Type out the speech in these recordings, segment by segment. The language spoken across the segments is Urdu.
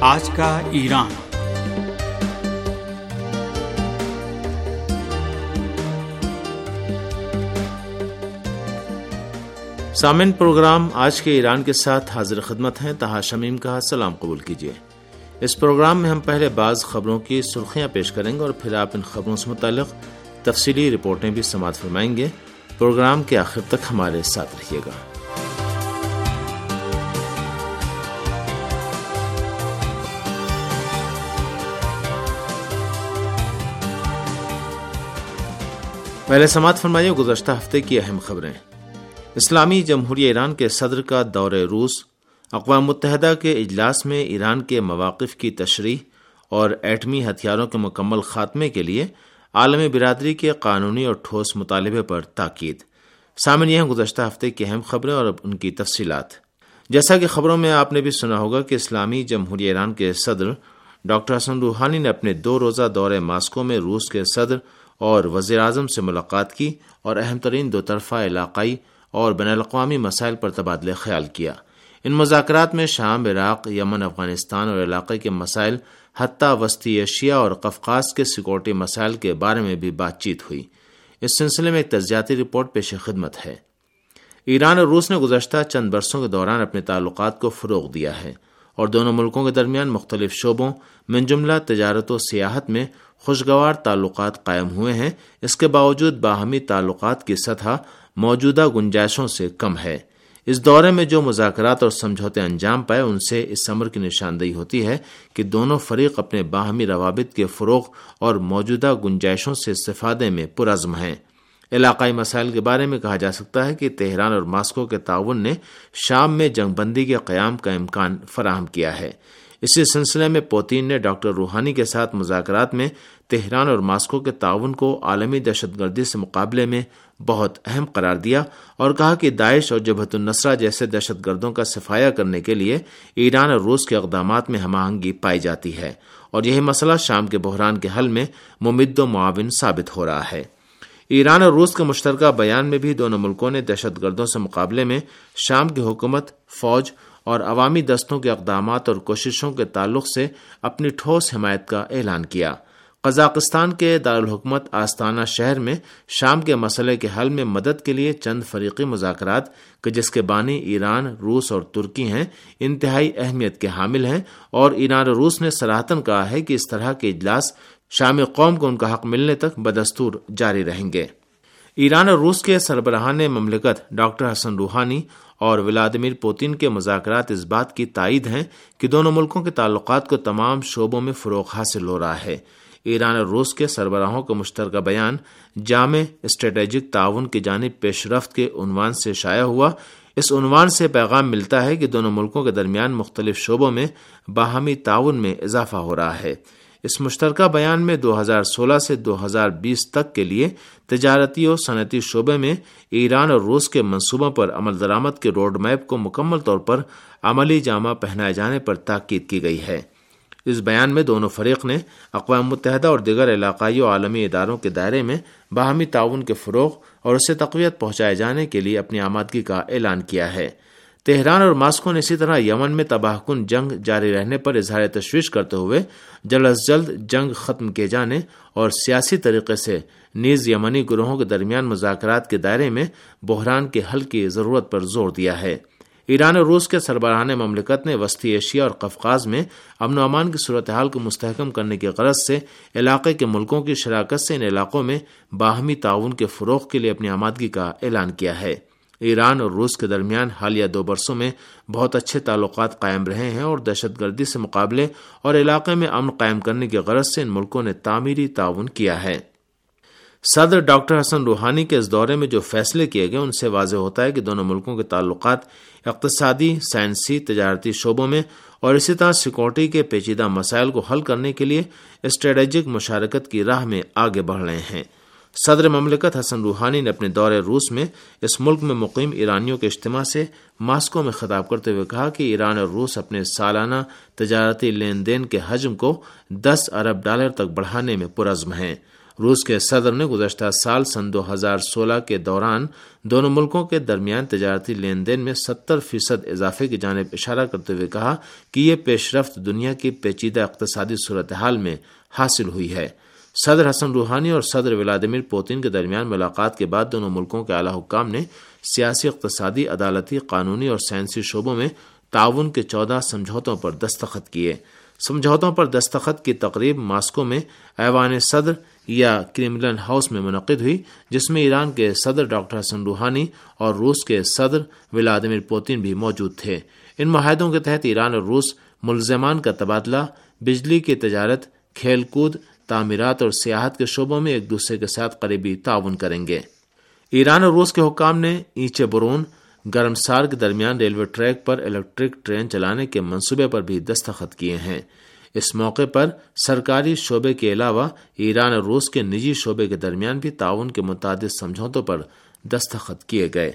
آج کا ایران۔ سامعین، پروگرام آج کے ایران کے ساتھ حاضر خدمت ہیں۔ طاہر شمیم کا سلام قبول کیجیے۔ اس پروگرام میں ہم پہلے بعض خبروں کی سرخیاں پیش کریں گے اور پھر آپ ان خبروں سے متعلق تفصیلی رپورٹیں بھی سماعت فرمائیں گے۔ پروگرام کے آخر تک ہمارے ساتھ رہیے گا۔ پہلے سماعت فرمائیے گزشتہ ہفتے کی اہم خبریں۔ اسلامی جمہوریہ ایران کے صدر کا دورہ روس، اقوام متحدہ کے اجلاس میں ایران کے مواقف کی تشریح اور ایٹمی ہتھیاروں کے مکمل خاتمے کے لیے عالمی برادری کے قانونی اور ٹھوس مطالبے پر تاکید۔ سامعین، یہ ہیں گزشتہ ہفتے کی اہم خبریں اور اب ان کی تفصیلات۔ جیسا کہ خبروں میں آپ نے بھی سنا ہوگا کہ اسلامی جمہوریہ ایران کے صدر ڈاکٹر حسن روحانی نے اپنے 2 روزہ دورے ماسکو میں روس کے صدر اور وزیر اعظم سے ملاقات کی اور اہم ترین 2 طرفہ علاقائی اور بین الاقوامی مسائل پر تبادلہ خیال کیا۔ ان مذاکرات میں شام، عراق، یمن، افغانستان اور علاقے کے مسائل، حتیٰ وسطی ایشیا اور قفقاز کے سیکورٹی مسائل کے بارے میں بھی بات چیت ہوئی۔ اس سلسلے میں ایک تجزیاتی رپورٹ پیش خدمت ہے۔ ایران اور روس نے گزشتہ چند برسوں کے دوران اپنے تعلقات کو فروغ دیا ہے اور دونوں ملکوں کے درمیان مختلف شعبوں من جملہ تجارت و سیاحت میں خوشگوار تعلقات قائم ہوئے ہیں۔ اس کے باوجود باہمی تعلقات کی سطح موجودہ گنجائشوں سے کم ہے۔ اس دورے میں جو مذاکرات اور سمجھوتے انجام پائے ان سے اس امر کی نشاندہی ہوتی ہے کہ دونوں فریق اپنے باہمی روابط کے فروغ اور موجودہ گنجائشوں سے استفادے میں پرعزم ہیں۔ علاقائی مسائل کے بارے میں کہا جا سکتا ہے کہ تہران اور ماسکو کے تعاون نے شام میں جنگ بندی کے قیام کا امکان فراہم کیا ہے۔ اسی سلسلے میں پوتین نے ڈاکٹر روحانی کے ساتھ مذاکرات میں تہران اور ماسکو کے تعاون کو عالمی دہشت گردی سے مقابلے میں بہت اہم قرار دیا اور کہا کہ داعش اور جبہت النصرہ جیسے دہشت گردوں کا صفایا کرنے کے لیے ایران اور روس کے اقدامات میں ہم آہنگی پائی جاتی ہے اور یہی مسئلہ شام کے بحران کے حل میں ممد و معاون ثابت ہو رہا ہے۔ ایران اور روس کے مشترکہ بیان میں بھی دونوں ملکوں نے دہشت گردوں سے مقابلے میں شام کی حکومت، فوج اور عوامی دستوں کے اقدامات اور کوششوں کے تعلق سے اپنی ٹھوس حمایت کا اعلان کیا۔ قزاقستان کے دارالحکومت آستانہ شہر میں شام کے مسئلے کے حل میں مدد کے لیے چند فریقی مذاکرات کہ جس کے بانی ایران، روس اور ترکی ہیں، انتہائی اہمیت کے حامل ہیں اور ایران اور روس نے صراحتاً کہا ہے کہ اس طرح کے اجلاس شامی قوم کو ان کا حق ملنے تک بدستور جاری رہیں گے۔ ایران اور روس کے سربراہان مملکت ڈاکٹر حسن روحانی اور ولادیمیر پوتین کے مذاکرات اس بات کی تائید ہیں کہ دونوں ملکوں کے تعلقات کو تمام شعبوں میں فروغ حاصل ہو رہا ہے۔ ایران اور روس کے سربراہوں کا مشترکہ بیان جامع اسٹریٹجک تعاون کی جانب پیش رفت کے عنوان سے شائع ہوا۔ اس عنوان سے پیغام ملتا ہے کہ دونوں ملکوں کے درمیان مختلف شعبوں میں باہمی تعاون میں اضافہ ہو رہا ہے۔ اس مشترکہ بیان میں 2016 سے 2020 تک کے لیے تجارتی اور صنعتی شعبے میں ایران اور روس کے منصوبوں پر عمل درآمد کے روڈ میپ کو مکمل طور پر عملی جامہ پہنائے جانے پر تاکید کی گئی ہے۔ اس بیان میں دونوں فریق نے اقوام متحدہ اور دیگر علاقائی و عالمی اداروں کے دائرے میں باہمی تعاون کے فروغ اور اسے تقویت پہنچائے جانے کے لیے اپنی آمادگی کا اعلان کیا ہے۔ تہران اور ماسکو نے اسی طرح یمن میں تباہ کن جنگ جاری رہنے پر اظہار تشویش کرتے ہوئے جلد از جلد جنگ ختم کیے جانے اور سیاسی طریقے سے نیز یمنی گروہوں کے درمیان مذاکرات کے دائرے میں بحران کے حل کی ضرورت پر زور دیا ہے۔ ایران اور روس کے سربراہان مملکت نے وسطی ایشیا اور قفقاز میں امن و امان کی صورتحال کو مستحکم کرنے کی غرض سے علاقے کے ملکوں کی شراکت سے ان علاقوں میں باہمی تعاون کے فروغ کے لیے اپنی آمادگی کا اعلان کیا ہے۔ ایران اور روس کے درمیان حالیہ 2 برسوں میں بہت اچھے تعلقات قائم رہے ہیں اور دہشت گردی سے مقابلے اور علاقے میں امن قائم کرنے کی غرض سے ان ملکوں نے تعمیری تعاون کیا ہے۔ صدر ڈاکٹر حسن روحانی کے اس دورے میں جو فیصلے کیے گئے ان سے واضح ہوتا ہے کہ دونوں ملکوں کے تعلقات اقتصادی، سائنسی، تجارتی شعبوں میں اور اسی طرح سیکورٹی کے پیچیدہ مسائل کو حل کرنے کے لیے اسٹریٹجک مشارکت کی راہ میں آگے بڑھ رہے ہیں۔ صدر مملکت حسن روحانی نے اپنے دورے روس میں اس ملک میں مقیم ایرانیوں کے اجتماع سے ماسکو میں خطاب کرتے ہوئے کہا کہ ایران اور روس اپنے سالانہ تجارتی لین دین کے حجم کو $10 ارب تک بڑھانے میں پرعزم ہیں روس کے صدر نے گزشتہ سال سن 2016 کے دوران دونوں ملکوں کے درمیان تجارتی لین دین میں 70% اضافے کی جانب اشارہ کرتے ہوئے کہا کہ یہ پیش رفت دنیا کی پیچیدہ اقتصادی صورتحال میں حاصل ہوئی ہے۔ صدر حسن روحانی اور صدر ولادیمیر پوتین کے درمیان ملاقات کے بعد دونوں ملکوں کے اعلیٰ حکام نے سیاسی، اقتصادی، عدالتی، قانونی اور سائنسی شعبوں میں تعاون کے 14 سمجھوتوں پر دستخط کیے۔ سمجھوتوں پر دستخط کی تقریب ماسکو میں ایوان صدر یا کریملن ہاؤس میں منعقد ہوئی، جس میں ایران کے صدر ڈاکٹر حسن روحانی اور روس کے صدر ولادیمیر پوتین بھی موجود تھے۔ ان معاہدوں کے تحت ایران اور روس ملزمان کا تبادلہ، بجلی کی تجارت، کھیل کود، تعمیرات اور سیاحت کے شعبوں میں ایک دوسرے کے ساتھ قریبی تعاون کریں گے۔ ایران اور روس کے حکام نے اینچے برون گرمسار کے درمیان ریلوے ٹریک پر الیکٹرک ٹرین چلانے کے منصوبے پر بھی دستخط کیے ہیں۔ اس موقع پر سرکاری شعبے کے علاوہ ایران اور روس کے نجی شعبے کے درمیان بھی تعاون کے متعدد سمجھوتوں پر دستخط کیے گئے۔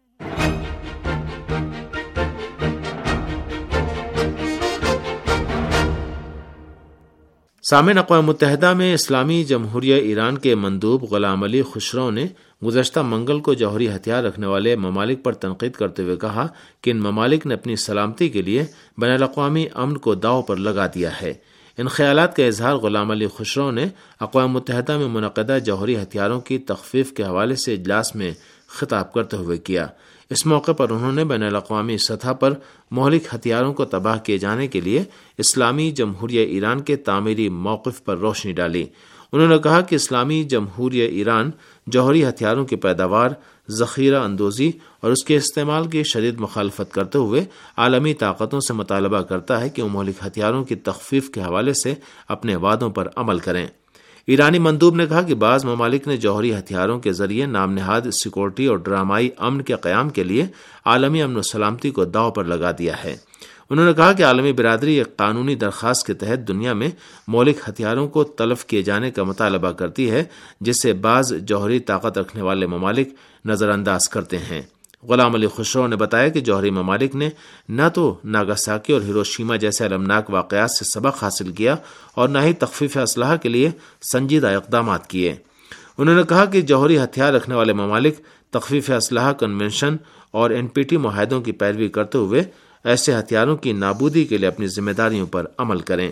سامعین، اقوام متحدہ میں اسلامی جمہوریہ ایران کے مندوب غلام علی خسرو نے گزشتہ منگل کو جوہری ہتھیار رکھنے والے ممالک پر تنقید کرتے ہوئے کہا کہ ان ممالک نے اپنی سلامتی کے لیے بین الاقوامی امن کو داؤ پر لگا دیا ہے۔ ان خیالات کا اظہار غلام علی خسرو نے اقوام متحدہ میں منعقدہ جوہری ہتھیاروں کی تخفیف کے حوالے سے اجلاس میں خطاب کرتے ہوئے کیا۔ اس موقع پر انہوں نے بین الاقوامی سطح پر مہلک ہتھیاروں کو تباہ کیے جانے کے لیے اسلامی جمہوریہ ایران کے تعمیری موقف پر روشنی ڈالی۔ انہوں نے کہا کہ اسلامی جمہوریہ ایران جوہری ہتھیاروں کی پیداوار، ذخیرہ اندوزی اور اس کے استعمال کی شدید مخالفت کرتے ہوئے عالمی طاقتوں سے مطالبہ کرتا ہے کہ وہ مہلک ہتھیاروں کی تخفیف کے حوالے سے اپنے وعدوں پر عمل کریں۔ ایرانی مندوب نے کہا کہ بعض ممالک نے جوہری ہتھیاروں کے ذریعے نام نہاد سیکورٹی اور ڈرامائی امن کے قیام کے لیے عالمی امن و سلامتی کو داؤ پر لگا دیا ہے۔ انہوں نے کہا کہ عالمی برادری ایک قانونی درخواست کے تحت دنیا میں مہلک ہتھیاروں کو تلف کیے جانے کا مطالبہ کرتی ہے، جسے بعض جوہری طاقت رکھنے والے ممالک نظر انداز کرتے ہیں۔ غلام علی خسرو نے بتایا کہ جوہری ممالک نے نہ تو ناگاساکی اور ہیروشیما جیسے المناک واقعات سے سبق حاصل کیا اور نہ ہی تخفیف اسلحہ کے لیے سنجیدہ اقدامات کیے۔ انہوں نے کہا کہ جوہری ہتھیار رکھنے والے ممالک تخفیف اسلحہ کنونشن اور NPT معاہدوں کی پیروی کرتے ہوئے ایسے ہتھیاروں کی نابودی کے لیے اپنی ذمہ داریوں پر عمل کریں۔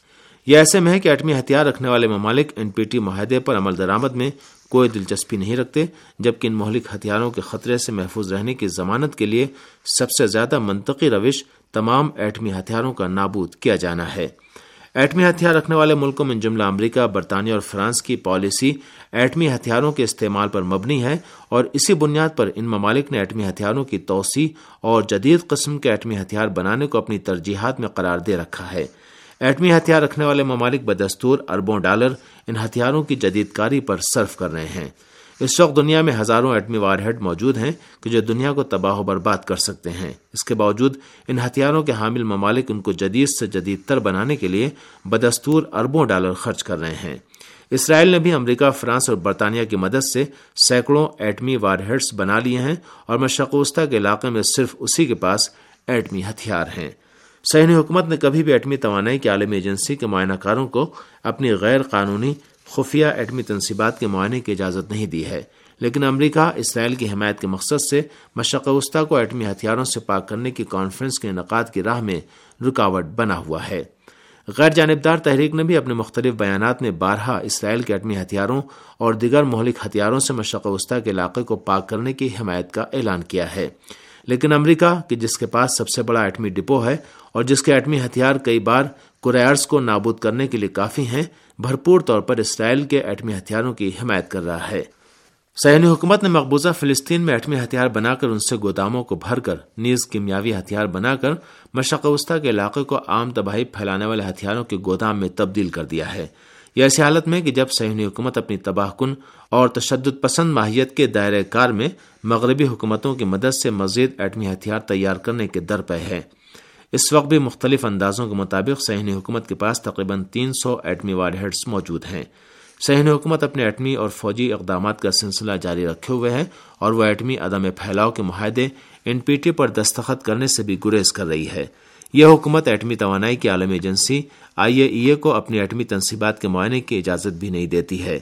یہ ایسے میں ہے کہ ایٹمی ہتھیار رکھنے والے ممالک NPT معاہدے پر عمل درآمد میں کوئی دلچسپی نہیں رکھتے، جبکہ ان مہلک ہتھیاروں کے خطرے سے محفوظ رہنے کی ضمانت کے لیے سب سے زیادہ منطقی روش تمام ایٹمی ہتھیاروں کا نابود کیا جانا ہے۔ ایٹمی ہتھیار رکھنے والے ملکوں میں جملہ امریکہ، برطانیہ اور فرانس کی پالیسی ایٹمی ہتھیاروں کے استعمال پر مبنی ہے، اور اسی بنیاد پر ان ممالک نے ایٹمی ہتھیاروں کی توسیع اور جدید قسم کے ایٹمی ہتھیار بنانے کو اپنی ترجیحات میں قرار دے رکھا ہے۔ ایٹمی ہتھیار رکھنے والے ممالک بدستور اربوں ڈالر ان ہتھیاروں کی جدید کاری پر صرف کر رہے ہیں۔ اس وقت دنیا میں ہزاروں ایٹمی وار ہیڈ موجود ہیں کہ جو دنیا کو تباہ و برباد کر سکتے ہیں۔ اس کے باوجود ان ہتھیاروں کے حامل ممالک ان کو جدید سے جدید تر بنانے کے لیے بدستور اربوں ڈالر خرچ کر رہے ہیں۔ اسرائیل نے بھی امریکہ، فرانس اور برطانیہ کی مدد سے سینکڑوں ایٹمی وار ہیڈز بنا لیے ہیں، اور مشرق وسطیٰ کے علاقے میں صرف اسی کے پاس ایٹمی ہتھیار ہیں۔ صہیونی حکومت نے کبھی بھی ایٹمی توانائی کی عالمی ایجنسی کے معائنہ کاروں کو اپنی غیر قانونی خفیہ ایٹمی تنصیبات کے معائنے کی اجازت نہیں دی ہے، لیکن امریکہ اسرائیل کی حمایت کے مقصد سے مشرق وسطیٰ کو ایٹمی ہتھیاروں سے پاک کرنے کی کانفرنس کے انعقاد کی راہ میں رکاوٹ بنا ہوا ہے۔ غیر جانبدار تحریک نے بھی اپنے مختلف بیانات میں بارہا اسرائیل کے ایٹمی ہتھیاروں اور دیگر مہلک ہتھیاروں سے مشرق وسطیٰ کے علاقے کو پاک کرنے کی حمایت کا اعلان کیا ہے، لیکن امریکہ کہ جس کے پاس سب سے بڑا ایٹمی ڈپو ہے اور جس کے ایٹمی ہتھیار کئی بار کرۂ ارض کو نابود کرنے کے لیے کافی ہیں، بھرپور طور پر اسرائیل کے ایٹمی ہتھیاروں کی حمایت کر رہا ہے۔ صہیونی حکومت نے مقبوضہ فلسطین میں ایٹمی ہتھیار بنا کر ان سے گوداموں کو بھر کر نیز کیمیاوی ہتھیار بنا کر مشرق وسطیٰ کے علاقے کو عام تباہی پھیلانے والے ہتھیاروں کے گودام میں تبدیل کر دیا ہے۔ یہ ایسی حالت میں کہ جب صہیونی حکومت اپنی تباہ کن اور تشدد پسند ماہیت کے دائرۂ کار میں مغربی حکومتوں کی مدد سے مزید ایٹمی ہتھیار تیار کرنے کے در پہ ہے۔ اس وقت بھی مختلف اندازوں کے مطابق صہیونی حکومت کے پاس تقریباً 300 ایٹمی وار ہیڈز موجود ہیں۔ صہیونی حکومت اپنے ایٹمی اور فوجی اقدامات کا سلسلہ جاری رکھے ہوئے ہے، اور وہ ایٹمی عدم پھیلاؤ کے معاہدے NPT پر دستخط کرنے سے بھی گریز کر رہی ہے۔ یہ حکومت ایٹمی توانائی کی عالمی ایجنسی IAEA کو اپنی ایٹمی تنصیبات کے معائنے کی اجازت بھی نہیں دیتی ہے۔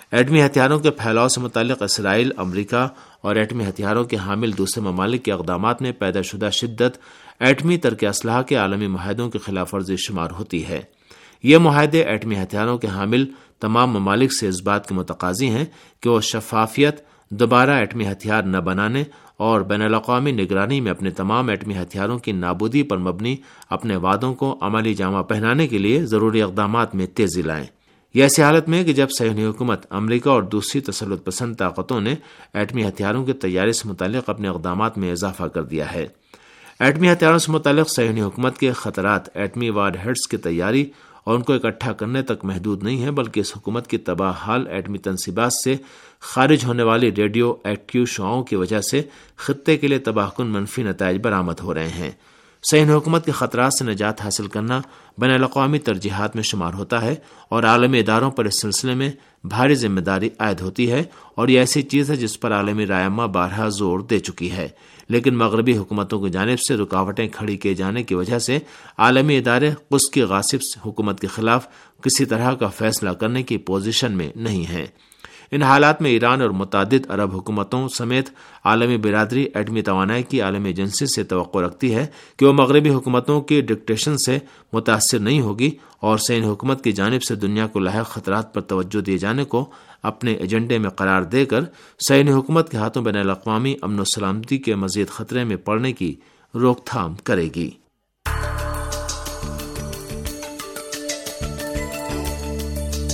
ایٹمی ہتھیاروں کے پھیلاؤ سے متعلق اسرائیل، امریکہ اور ایٹمی ہتھیاروں کے حامل دوسرے ممالک کے اقدامات میں پیدا شدہ شدت ایٹمی ترک اسلحہ کے عالمی معاہدوں کی خلاف ورزی شمار ہوتی ہے۔ یہ معاہدے ایٹمی ہتھیاروں کے حامل تمام ممالک سے اس بات کے متقاضی ہیں کہ وہ شفافیت، دوبارہ ایٹمی ہتھیار نہ بنانے اور بین الاقوامی نگرانی میں اپنے تمام ایٹمی ہتھیاروں کی نابودی پر مبنی اپنے وعدوں کو عملی جامہ پہنانے کے لیے ضروری اقدامات میں تیزی لائیں۔ یہ ایسی حالت میں کہ جب صہیونی حکومت امریکہ اور دوسری تسلط پسند طاقتوں نے ایٹمی ہتھیاروں کی تیاری سے متعلق اپنے اقدامات میں اضافہ کر دیا ہے۔ ایٹمی ہتھیاروں سے متعلق صہیونی حکومت کے خطرات ایٹمی وار ہیڈز کی تیاری اور ان کو اکٹھا کرنے تک محدود نہیں ہیں، بلکہ اس حکومت کی تباہ حال ایٹمی تنصیبات سے خارج ہونے والی ریڈیو ایکٹیو شعاؤں کی وجہ سے خطے کے لیے تباہ کن منفی نتائج برآمد ہو رہے ہیں۔ صہیونی حکومت کے خطرات سے نجات حاصل کرنا بین الاقوامی ترجیحات میں شمار ہوتا ہے اور عالمی اداروں پر اس سلسلے میں بھاری ذمہ داری عائد ہوتی ہے، اور یہ ایسی چیز ہے جس پر عالمی رائمہ بارہا زور دے چکی ہے، لیکن مغربی حکومتوں کی جانب سے رکاوٹیں کھڑی کیے جانے کی وجہ سے عالمی ادارے قدس کی غاصب حکومت کے خلاف کسی طرح کا فیصلہ کرنے کی پوزیشن میں نہیں ہیں۔ ان حالات میں ایران اور متعدد عرب حکومتوں سمیت عالمی برادری ایٹمی توانائی کی عالمی ایجنسی سے توقع رکھتی ہے کہ وہ مغربی حکومتوں کی ڈکٹیشن سے متاثر نہیں ہوگی اور صہیونی حکومت کی جانب سے دنیا کو لاحق خطرات پر توجہ دیے جانے کو اپنے ایجنڈے میں قرار دے کر صہیونی حکومت کے ہاتھوں بین الاقوامی امن و سلامتی کے مزید خطرے میں پڑنے کی روک تھام کرے گی۔